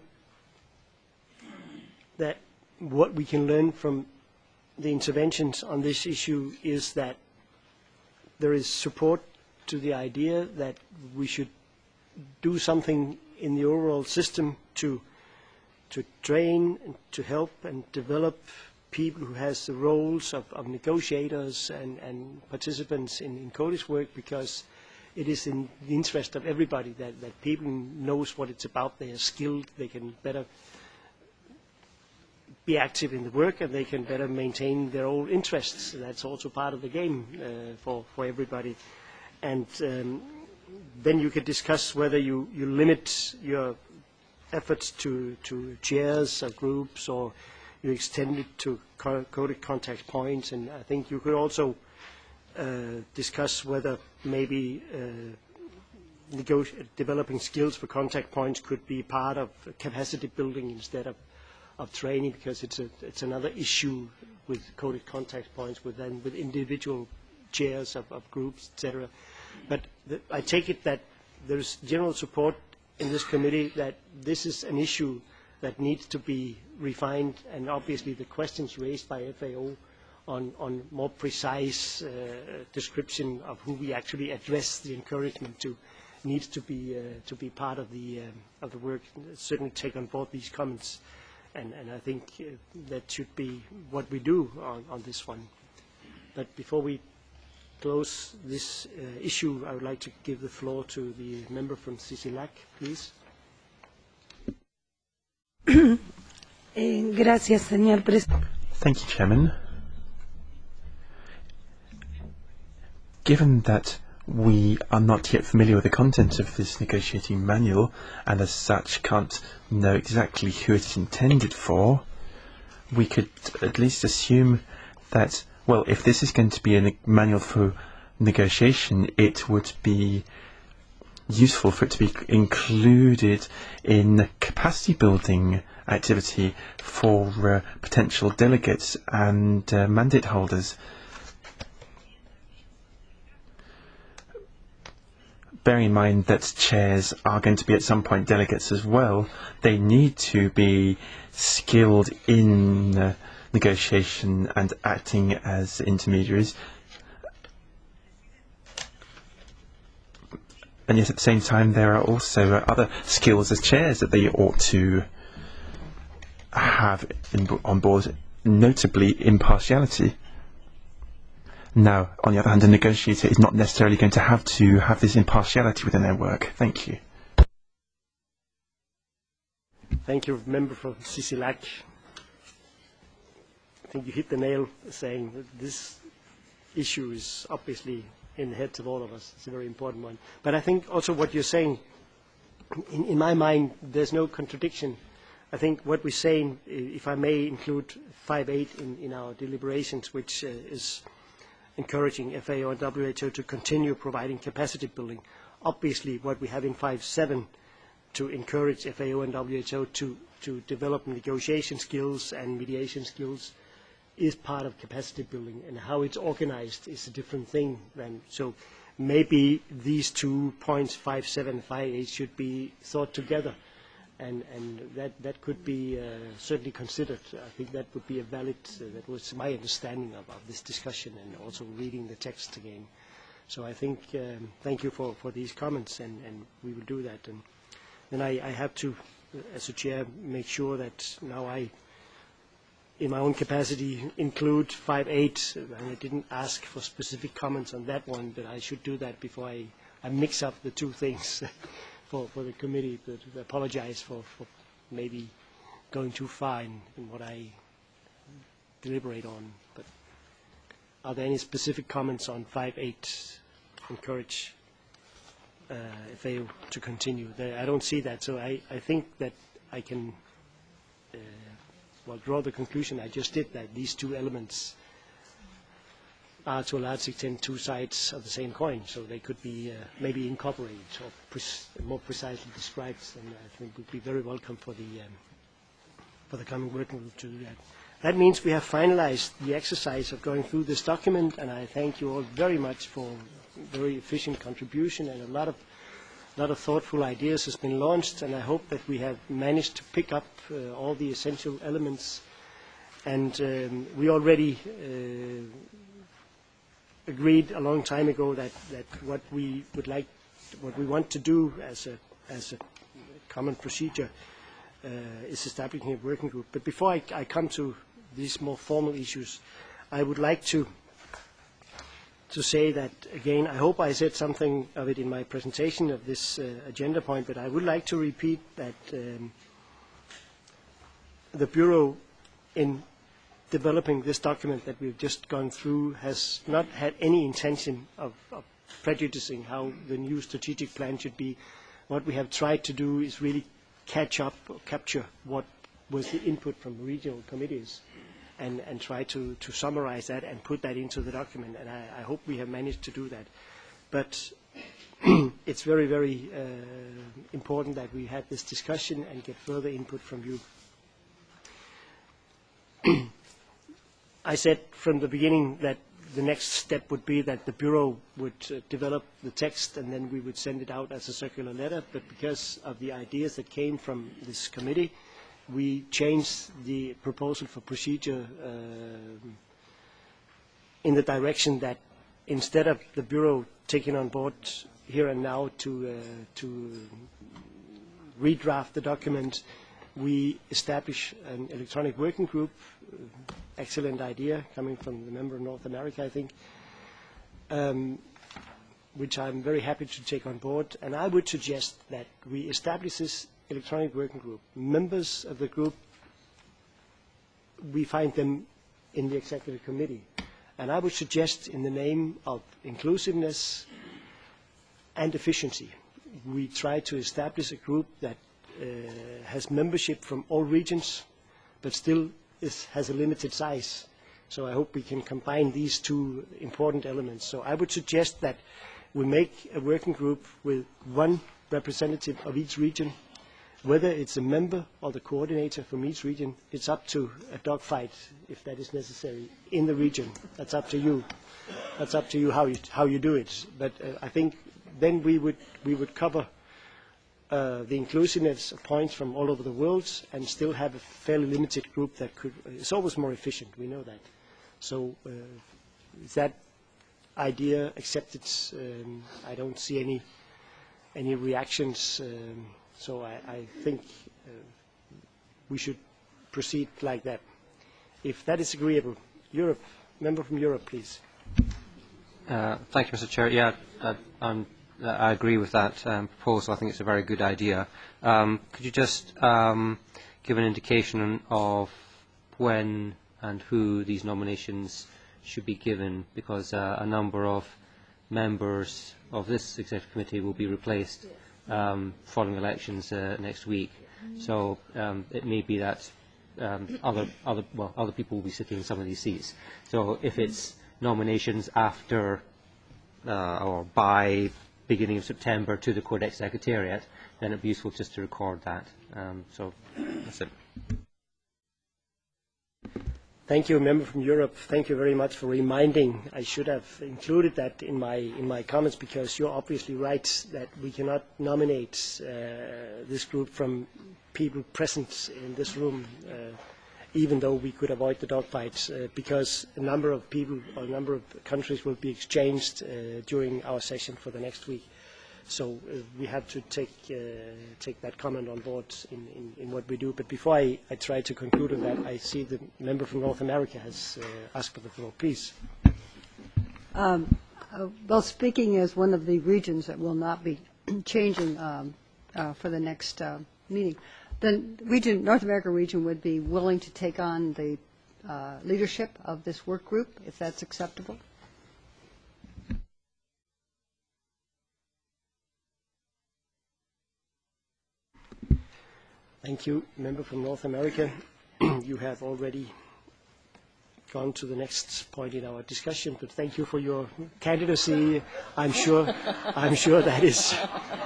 Speaker 1: that what we can learn from the interventions on this issue is that there is support to the idea that we should do something in the overall system to to train and to help and develop people who has the roles of, of negotiators and, and participants in, in Codex work, because it is in the interest of everybody that, that people knows what it's about, they are skilled, they can better be active in the work and they can better maintain their own interests. That's also part of the game uh, for, for everybody. And um, then you could discuss whether you, you limit your efforts to, to chairs of groups or you extend it to co coded contact points. And I think you could also uh, discuss whether maybe uh, developing skills for contact points could be part of capacity building instead of of training, because it's a it's another issue with coded contact points with then with individual chairs of, of groups, et cetera. But the, I take it that there's general support in this committee that this is an issue that needs to be refined, and obviously the questions raised by F A O on on more precise uh, description of who we actually address the encouragement to needs to be uh, to be part of the um, of the work. Certainly take on board these comments. And, and I think uh, that should be what we do on, on this one. But before we close this uh, issue, I would like to give the floor to the member from CICILAC, please.
Speaker 11: Gracias, señor presidente.
Speaker 10: Thank you, Chairman. Given that we are not yet familiar with the content of this negotiating manual and as such can't know exactly who it is intended for, we could at least assume that, well, if this is going to be a manual for negotiation, it would be useful for it to be included in capacity building activity for uh, potential delegates and uh, mandate holders. Bearing in mind that chairs are going to be at some point delegates as well, they need to be skilled in uh, negotiation and acting as intermediaries. And yet at the same time there are also uh, other skills as chairs that they ought to have in, on board, notably impartiality. Now, on the other hand, a negotiator is not necessarily going to have to have this impartiality within their work. Thank you.
Speaker 1: Thank you, member from CICILAC. I think you hit the nail saying that this issue is obviously in the heads of all of us. It's a very important one. But I think also what you're saying, in, in my mind, there's no contradiction. I think what we're saying, if I may include five eight in, in our deliberations, which uh, is encouraging F A O and W H O to continue providing capacity building. Obviously, what we have in five seven to encourage F A O and W H O to, to develop negotiation skills and mediation skills is part of capacity building, and how it's organized is a different thing. Than, so maybe these two points, five seven and five eight, should be thought together. And, and that, that could be uh, certainly considered. I think that would be a valid, uh, that was my understanding of, of this discussion and also reading the text again. So I think, um, thank you for, for these comments, and, and we will do that. And then I, I have to, as a chair, make sure that now I, in my own capacity, include five eight. And I didn't ask for specific comments on that one, but I should do that before I, I mix up the two things. For, for the committee, but I apologize for, for maybe going too far in, in what I deliberate on. But are there any specific comments on five eight? Encourage uh, F A O to continue. There, I don't see that, so I, I think that I can uh, well draw the conclusion I just did, that these two elements are to a large extent two sides of the same coin, so they could be uh, maybe incorporated or pre more precisely described, and I think would be very welcome for the um, for the coming working group to do that. That means we have finalized the exercise of going through this document, and I thank you all very much for very efficient contribution, and a lot of lot of thoughtful ideas has been launched, and I hope that we have managed to pick up uh, all the essential elements, and um, we already uh, agreed a long time ago that, that what we would like, what we want to do as a, as a common procedure uh, is establishing a working group. But before I, I come to these more formal issues, I would like to to say that, again, I hope I said something of it in my presentation of this uh, agenda point, but I would like to repeat that um, the Bureau in developing this document that we've just gone through, has not had any intention of, of prejudicing how the new strategic plan should be. What we have tried to do is really catch up or capture what was the input from regional committees and, and try to, to summarize that and put that into the document. And I, I hope we have managed to do that. But it's very, very uh, important that we have this discussion and get further input from you. I said from the beginning that the next step would be that the Bureau would uh, develop the text and then we would send it out as a circular letter, but because of the ideas that came from this committee, we changed the proposal for procedure uh, in the direction that instead of the Bureau taking on board here and now to, uh, to redraft the document, we establish an electronic working group. Excellent idea coming from the member of North America, I think, um, which I'm very happy to take on board. And I would suggest that we establish this electronic working group. Members of the group, we find them in the executive committee. And I would suggest, in the name of inclusiveness and efficiency, we try to establish a group that uh, has membership from all regions, but still is, has a limited size. So I hope we can combine these two important elements. So I would suggest that we make a working group with one representative of each region. Whether it's a member or the coordinator from each region, it's up to a dogfight, if that is necessary, in the region. That's up to you. That's up to you how you, how you do it. But uh, I think then we would, we would cover uh, the inclusiveness of points from all over the world and still have a fairly limited group that could, uh, it's always more efficient, we know that. So uh, is that idea accepted? Um, I don't see any, any reactions. Um, So I, I think uh, we should proceed like that. If that is agreeable, Europe, member from Europe, please.
Speaker 2: Uh, thank you, Mister Chair. Yeah, uh, I'm, uh, I agree with that um, proposal. I think it's a very good idea. Um, could you just um, give an indication of when and who these nominations should be given? Because uh, a number of members of this executive committee will be replaced Um, following elections uh, next week, so um, it may be that um, other, other, well, other people will be sitting in some of these seats. So if it's nominations after uh, or by beginning of September to the Codex Secretariat, then it would be useful just to record that. Um, so that's it.
Speaker 1: Thank you, member from Europe. Thank you very much for reminding. I should have included that in my in my comments, because you're obviously right that we cannot nominate uh, this group from people present in this room, uh, even though we could avoid the dogfights, uh, because a number of people or a number of countries will be exchanged uh, during our session for the next week. So uh, we have to take uh, take that comment on board in, in, in what we do. But before I, I try to conclude on that, I see the member from North America has uh, asked for the floor. Please.
Speaker 6: Um, uh, well, speaking as one of the regions that will not be changing um, uh, for the next uh, meeting, the region, North America region would be willing to take on the uh, leadership of this work group, if that's acceptable.
Speaker 1: Thank you, member from North America. You have already gone to the next point in our discussion, but thank you for your candidacy. I'm sure, I'm sure that is.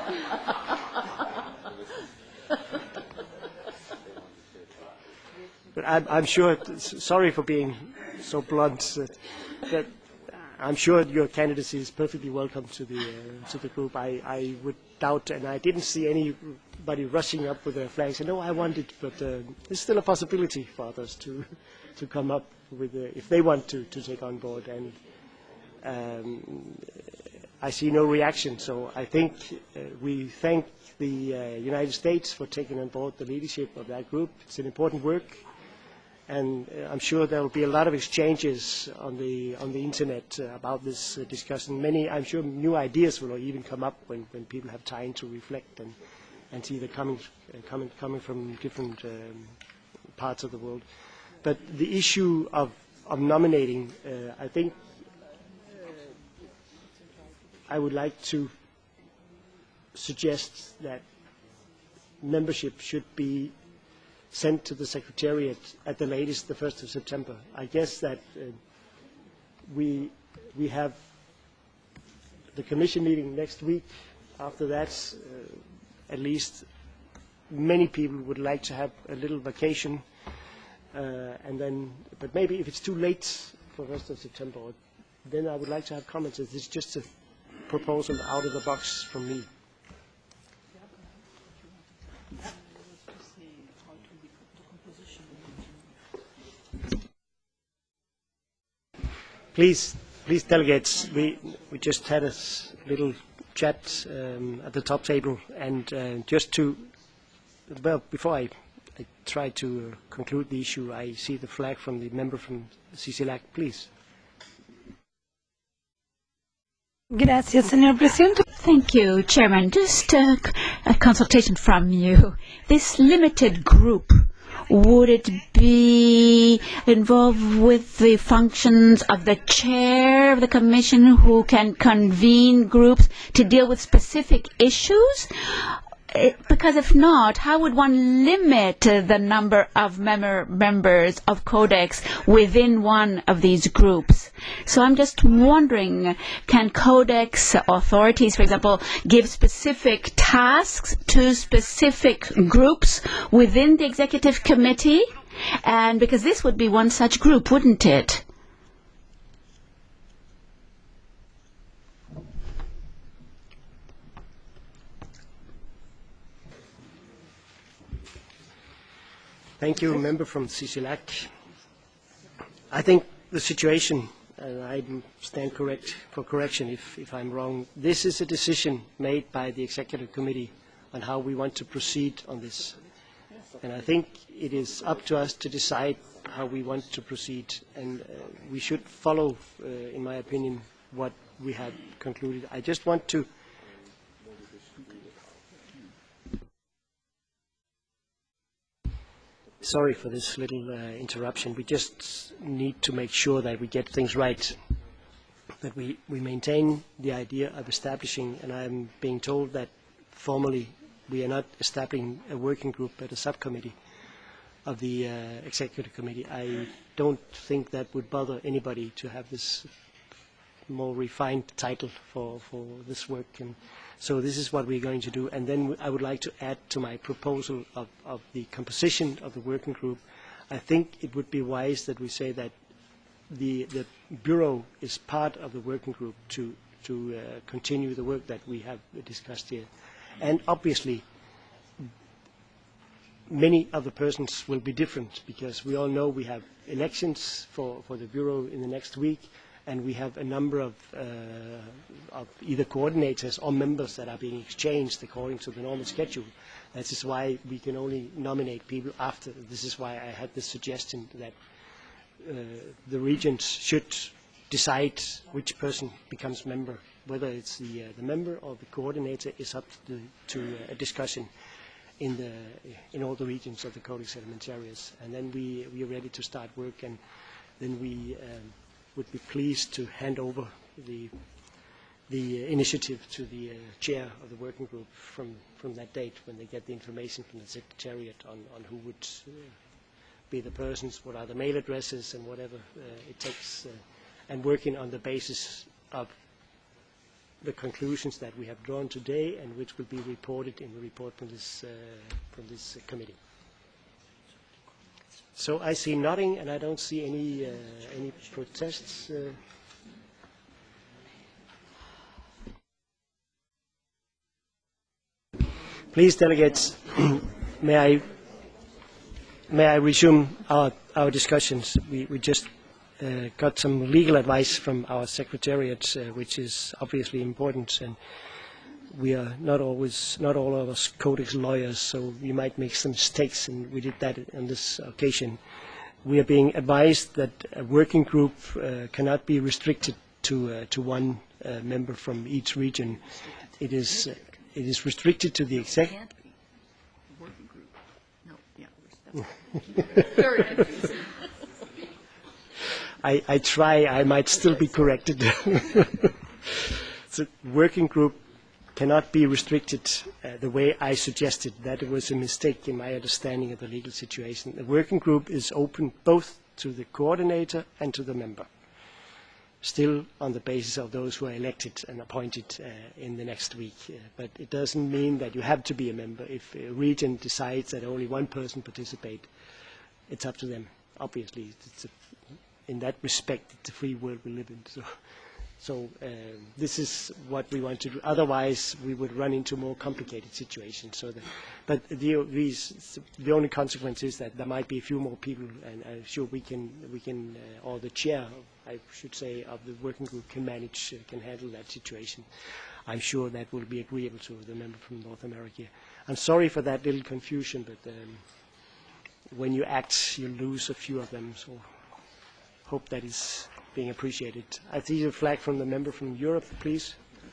Speaker 1: But I'm, I'm sure. Sorry for being so blunt. Uh, that I'm sure your candidacy is perfectly welcome to the uh, to the group. I, I would doubt, and I didn't see anybody rushing up with their flags. I know I want it, but uh, there's still a possibility for others to to come up with uh, if they want to to take on board. And um, I see no reaction, so I think uh, we thank the uh, United States for taking on board the leadership of that group. It's an important work. And uh, I'm sure there will be a lot of exchanges on the on the internet uh, about this uh, discussion. Many, I'm sure, new ideas will even come up when, when people have time to reflect and and see the coming uh, coming coming from different um, parts of the world. but the issue of, of nominating, uh, I think uh, I would like to suggest that membership should be sent to the Secretariat at the latest the first of September. I guess that uh, we, we have the Commission meeting next week. After that, uh, at least many people would like to have a little vacation. Uh, and then, but maybe if it's too late for the first of September, then I would like to have comments. It's just a proposal out of the box from me. Please, please, delegates, we, we just had a little chat um, at the top table, and uh, just to, well, before I, I try to uh, conclude the issue, I see the flag from the member from C C L A C, please.
Speaker 11: Gracias, señor presidente. Thank you, Chairman. Just uh, a consultation from you. This limited group, would it be involved with the functions of the chair of the Commission who can convene groups to deal with specific issues? Because if not, how would one limit the number of member members of Codex within one of these groups? So I'm just wondering, can Codex authorities, for example, give specific tasks to specific groups within the Executive Committee? And because this would be one such group, wouldn't it?
Speaker 1: Thank you, member from C C L A C. I think the situation, and I stand correct for correction if, if I'm wrong, this is a decision made by the Executive Committee on how we want to proceed on this. And I think it is up to us to decide how we want to proceed. And uh, we should follow, uh, in my opinion, what we have concluded. I just want to Sorry for this little uh, interruption. We just need to make sure that we get things right, that we, we maintain the idea of establishing, and I'm being told that formally we are not establishing a working group but a subcommittee of the uh, Executive Committee. I don't think that would bother anybody to have this more refined title for, for this work. And so this is what we're going to do. And then I would like to add to my proposal of, of the composition of the working group. I think it would be wise that we say that the, the Bureau is part of the working group to, to uh, continue the work that we have discussed here. And obviously, many of the persons will be different because we all know we have elections for, for the Bureau in the next week. And we have a number of, uh, of either coordinators or members that are being exchanged according to the normal schedule. That is why we can only nominate people after. This is why I had the suggestion that uh, the regions should decide which person becomes member. Whether it's the, uh, the member or the coordinator is up to, the, to uh, a discussion in, the, in all the regions of the Codex Alimentarius. And then we, we are ready to start work, and then we um, would be pleased to hand over the, the initiative to the uh, chair of the working group from, from that date when they get the information from the Secretariat on, on who would uh, be the persons, what are the mail addresses and whatever uh, it takes, uh, and working on the basis of the conclusions that we have drawn today and which will be reported in the report from this, uh, from this uh, committee. So I see nodding, and I don't see any, uh, any protests. Uh, Please, delegates, may I, may I resume our, our discussions? We, we just uh, got some legal advice from our Secretariat, uh, which is obviously important, and we are not always, not all of us Codex lawyers, so we might make some mistakes, and we did that on this occasion. We are being advised that a working group uh, cannot be restricted to, uh, to one uh, member from each region. It is, uh, it is restricted to the exec. I, I try, I might still be corrected. The working group cannot be restricted uh, the way I suggested. That was a mistake in my understanding of the legal situation. The working group is open both to the coordinator and to the member, still on the basis of those who are elected and appointed uh, in the next week. Uh, but it doesn't mean that you have to be a member. If a region decides that only one person participates, it's up to them. Obviously, it's a, in that respect, it's a free world we live in. So. So uh, this is what we want to do. Otherwise, we would run into more complicated situations. So that, but the, these, the only consequence is that there might be a few more people, and I'm sure we can, we can, uh, or the chair, I should say, of the working group can manage, uh, can handle that situation. I'm sure that will be agreeable to the member from North America. I'm sorry for that little confusion, but um, when you act, you lose a few of them. So hope that is being appreciated. I see a flag from the member from Europe, please.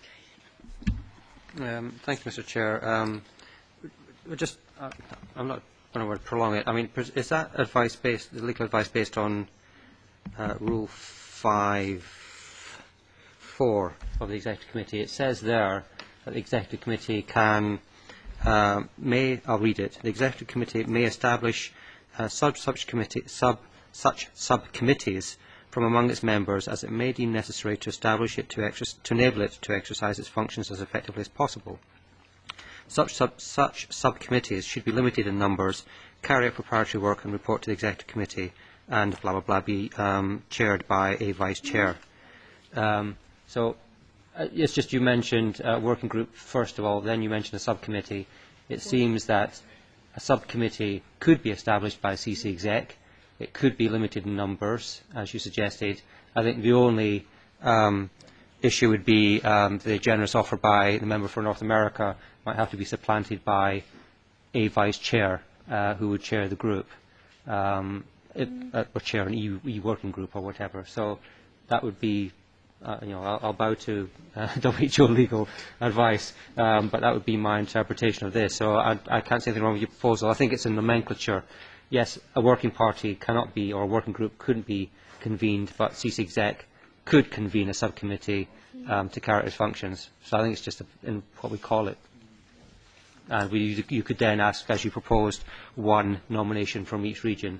Speaker 2: Um, thank you, Mister Chair. Um, just, uh, I'm not going to prolong it. I mean, is that advice based, the legal advice based on uh, Rule five four of the Executive Committee? It says there that the Executive Committee can, uh, may, I'll read it. The Executive Committee may establish uh, sub, such committee, sub, such subcommittees from among its members as it may deem necessary to establish it to, exer to enable it to exercise its functions as effectively as possible. Such, sub such subcommittees should be limited in numbers, carry out preparatory work and report to the Executive Committee, and blah blah blah be um, chaired by a vice chair. Um, so uh, it's just you mentioned a working group first of all, then you mentioned a subcommittee. It seems that a subcommittee could be established by C C Exec. It could be limited in numbers, as you suggested. I think the only um, issue would be um, the generous offer by the member for North America might have to be supplanted by a vice chair uh, who would chair the group, um, it, uh, or chair an E U, E U working group or whatever. So that would be, uh, you know, I'll, I'll bow to uh, W H O legal advice, um, but that would be my interpretation of this. So I, I can't say anything wrong with your proposal. I think it's a nomenclature. Yes, a working party cannot be, or a working group couldn't be convened, but C C Exec could convene a subcommittee um, to carry out its functions. So I think it's just a, in what we call it. And we, you could then ask, as you proposed, one nomination from each region.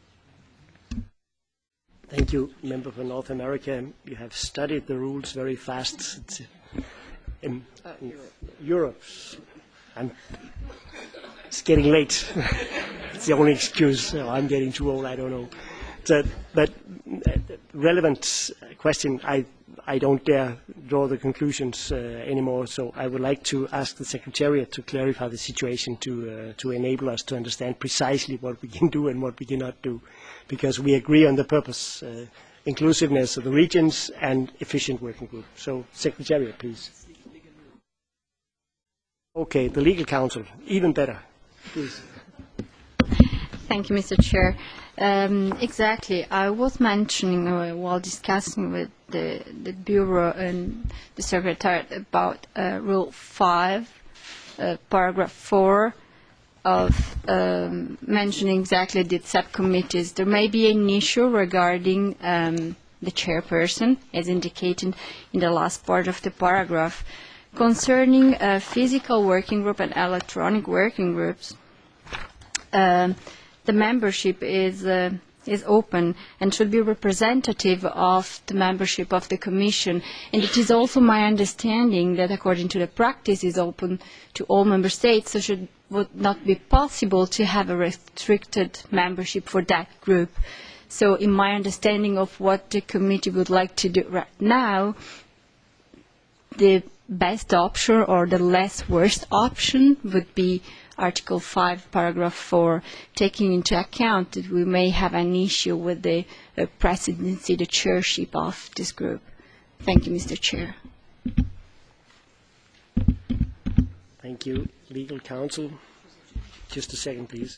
Speaker 1: Thank you, Member for North America. You have studied the rules very fast. It's in, in Europe. I'm, it's getting late. It's the only excuse. Oh, I'm getting too old, I don't know. So, but uh, relevant question, I, I don't dare draw the conclusions uh, anymore, so I would like to ask the Secretariat to clarify the situation to, uh, to enable us to understand precisely what we can do and what we cannot do, because we agree on the purpose, uh, inclusiveness of the regions and efficient working group. So, Secretariat, please. Okay, the Legal Counsel, even better. Please.
Speaker 12: Thank you, Mister Chair. Um, exactly. I was mentioning uh, while discussing with the, the Bureau and the Secretariat about uh, Rule five, uh, paragraph four, of um, mentioning exactly the subcommittees. There may be an issue regarding um, the chairperson, as indicated in the last part of the paragraph. Concerning uh, physical working group and electronic working groups, um, the membership is uh, is open and should be representative of the membership of the Commission. And it is also my understanding that, according to the practice, is open to all member states. So, should would not be possible to have a restricted membership for that group. So, in my understanding of what the committee would like to do right now, the best option or the less worst option would be Article five, Paragraph four, taking into account that we may have an issue with the uh, presidency, the chairship of this group. Thank you, Mister Chair.
Speaker 1: Thank you. Legal Counsel. Just a second, please.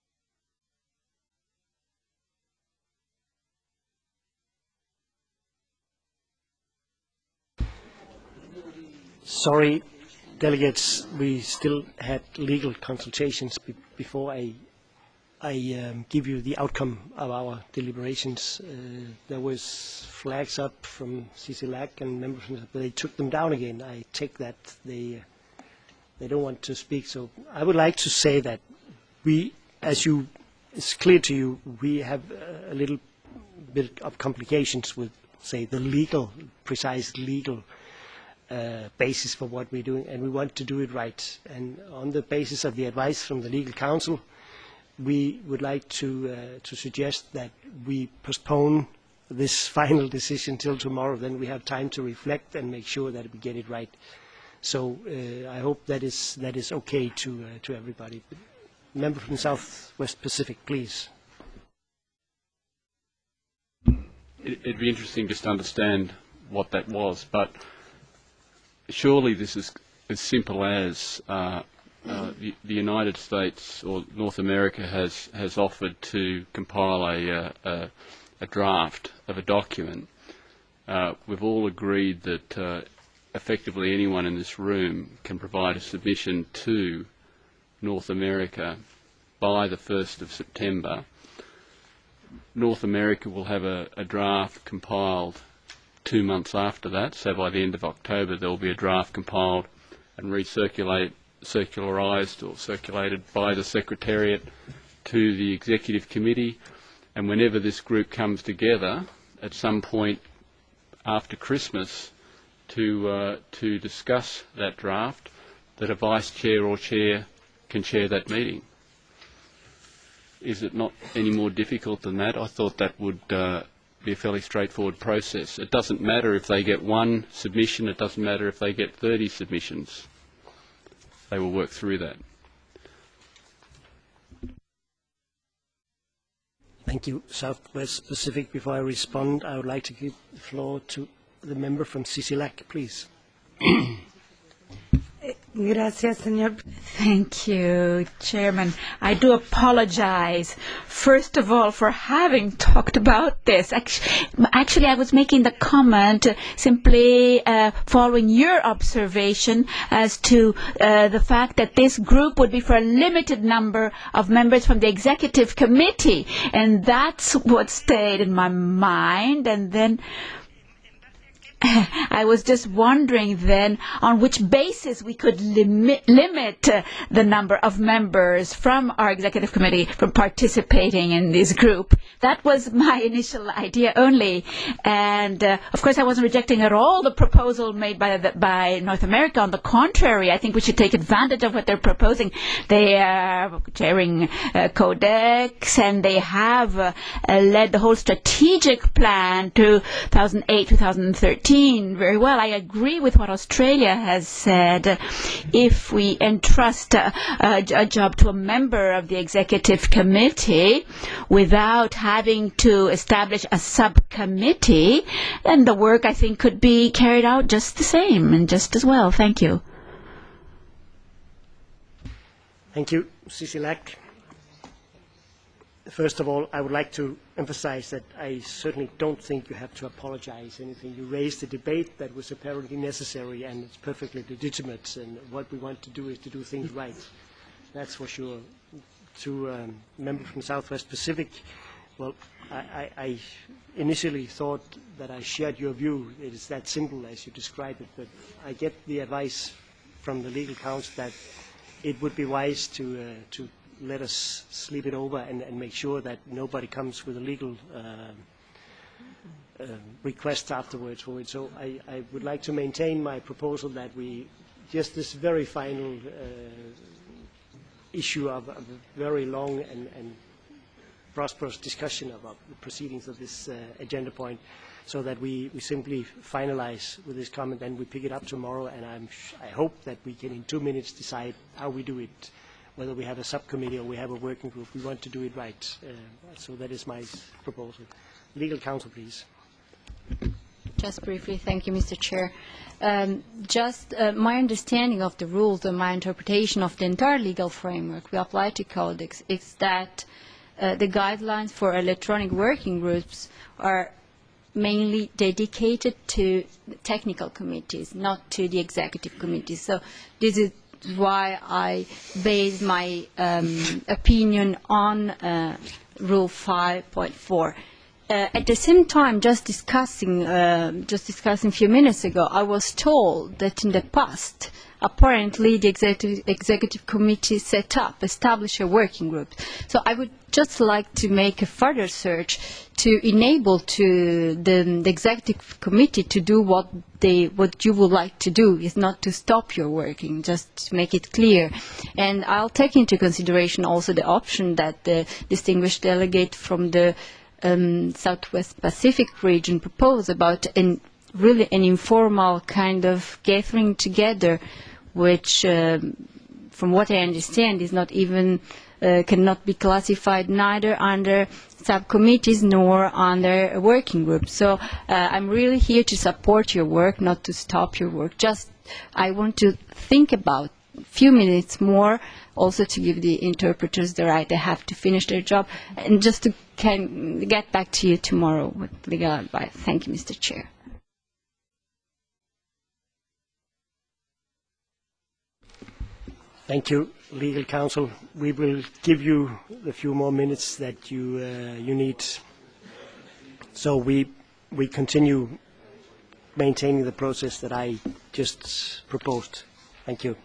Speaker 1: Sorry, delegates, we still had legal consultations be before I I um, give you the outcome of our deliberations. Uh, there was flags up from C C L A C and members, but they took them down again. I take that they uh, they don't want to speak. So I would like to say that we, as you, it's clear to you, we have a little bit of complications with, say, the legal, precise legal uh, basis for what we're doing, and we want to do it right. And on the basis of the advice from the legal counsel, we would like to, uh, to suggest that we postpone this final decision till tomorrow. Then we have time to reflect and make sure that we get it right. So uh, I hope that is, that is okay to, uh, to everybody. Member from South West Pacific, please.
Speaker 9: It'd be interesting just to understand what that was, but surely this is as simple as uh, uh, the, the United States or North America has, has offered to compile a, a, a draft of a document. Uh, we've all agreed that uh, effectively anyone in this room can provide a submission to North America by the first of September. North America will have a, a draft compiled two months after that, so by the end of October there will be a draft compiled and recirculate, circularised or circulated by the Secretariat to the Executive Committee, and whenever this group comes together at some point after Christmas to, uh, to discuss that draft, that a Vice Chair or Chair can chair that meeting. Is it not any more difficult than that? I thought that would uh, be a fairly straightforward process. It doesn't matter if they get one submission, it doesn't matter if they get thirty submissions. They will work through that.
Speaker 1: Thank you. Southwest Pacific, before I respond, I would like to give the floor to the member from C C L A C, please.
Speaker 11: Gracias, señor. Thank you, Chairman. I do apologize, first of all, for having talked about this. Actually, actually I was making the comment simply uh, following your observation as to uh, the fact that this group would be for a limited number of members from the Executive Committee. And that's what stayed in my mind. And then I was just wondering then on which basis we could limit, limit uh, the number of members from our executive committee from participating in this group. That was my initial idea only. And uh, of course I wasn't rejecting at all the proposal made by, the, by North America. On the contrary, I think we should take advantage of what they're proposing. They are chairing uh, Codex, and they have uh, uh, led the whole strategic plan to two thousand eight to two thousand thirteen. Very well. I agree with what Australia has said. If we entrust a, a, a job to a member of the executive committee without having to establish a subcommittee, then the work, I think, could be carried out just the same and just as well. Thank you.
Speaker 1: Thank you, C C L A C. First of all, I would like to emphasize that I certainly don't think you have to apologize anything. You raised a debate that was apparently necessary, and it's perfectly legitimate, and what we want to do is to do things right. That's for sure. To um, member from Southwest Pacific, well, I, I, I initially thought that I shared your view. It is that simple as you describe it, but I get the advice from the legal counsel that it would be wise to, uh, to let us sleep it over and, and make sure that nobody comes with a legal uh, uh, request afterwards for it. So I, I would like to maintain my proposal that we, just this very final uh, issue of, of a very long and, and prosperous discussion about the proceedings of this uh, agenda point, so that we, we simply finalize with this comment and we pick it up tomorrow, and I'm sh I hope that we can in two minutes decide how we do it, whether we have a subcommittee or we have a working group. We want to do it right. Uh, so that is my proposal. Legal counsel, please.
Speaker 12: Just briefly, thank you, Mister Chair. Um, just uh, my understanding of the rules and my interpretation of the entire legal framework we apply to Codex is that uh, the guidelines for electronic working groups are mainly dedicated to the technical committees, not to the executive committees. So this is why I base my um, opinion on uh, Rule five point four. Uh, at the same time, just discussing, uh, just discussing a few minutes ago, I was told that in the past, apparently the executive, executive committee set up, established a working group. So I would just like to make a further search to enable to the, the executive committee to do what they, what you would like to do, is not to stop your working, just to make it clear. And I'll take into consideration also the option that the distinguished delegate from the um, Southwest Pacific region proposed about an, really an informal kind of gathering together, which, uh, from what I understand, is not even uh, cannot be classified neither under subcommittees nor under a working group. So uh, I'm really here to support your work, not to stop your work. Just I want to think about a few minutes more, also to give the interpreters the right they have to finish their job, and just to can get back to you tomorrow with legal advice. Thank you, Mister Chair.
Speaker 1: Thank you, legal counsel. We will give you the few more minutes that you uh, you need. So we we continue maintaining the process that I just proposed. Thank you.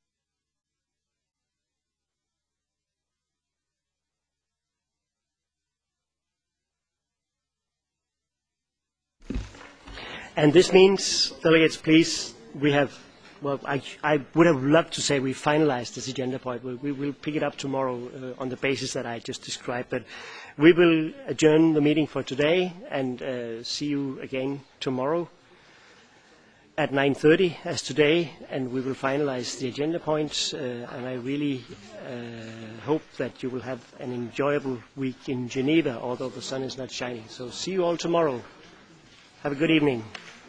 Speaker 1: And this means, delegates, please, we have. Well, I, I would have loved to say we finalized this agenda point. We, we will pick it up tomorrow uh, on the basis that I just described. But we will adjourn the meeting for today and uh, see you again tomorrow at nine thirty as today. And we will finalize the agenda points. Uh, and I really uh, hope that you will have an enjoyable week in Geneva, although the sun is not shining. So see you all tomorrow. Have a good evening.